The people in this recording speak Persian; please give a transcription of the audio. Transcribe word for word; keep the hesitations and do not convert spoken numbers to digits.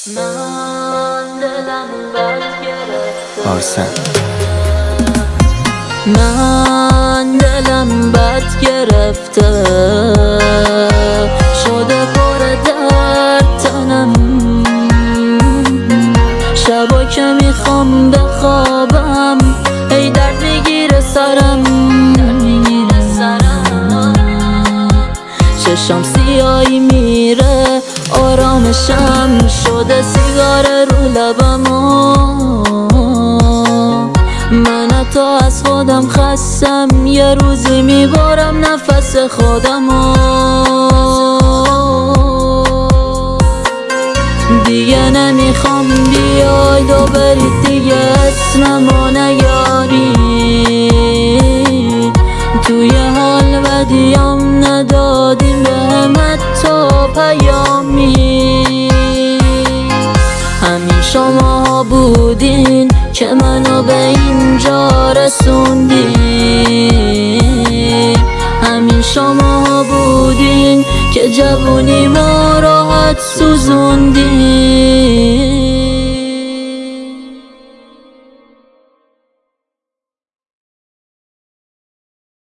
من دلم بد گرفته آرسن من دلم بد گرفته شده پر درد تنم شبا که میخوام بخوابم ای درد میگیره سرم چشم سیاهی میره آرامشم شده سیگار رو لبم من حتی از خودم خستم یه روزی میبارم نفس خودم دیگه نمیخوام بیاید و برید دیگه اسممو نیاری توی حال بدیم ندادیم بهم حتی پیامی همین شما بودین که منو به اینجا رسوندین همین شما بودین که جوونی ما راحت سوزوندین